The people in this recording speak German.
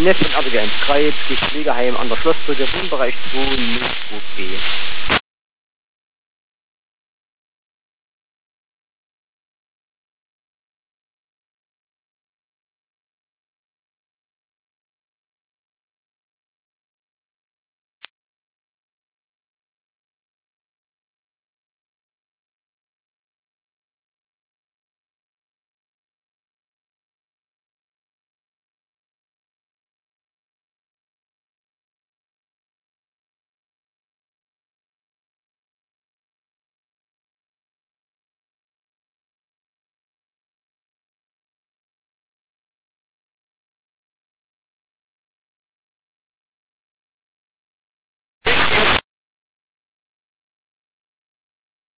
Netz von RTG 1 Kreuz, geht Pflegeheim an der Schlossbrücke, Wohnbereich 2, 0, B.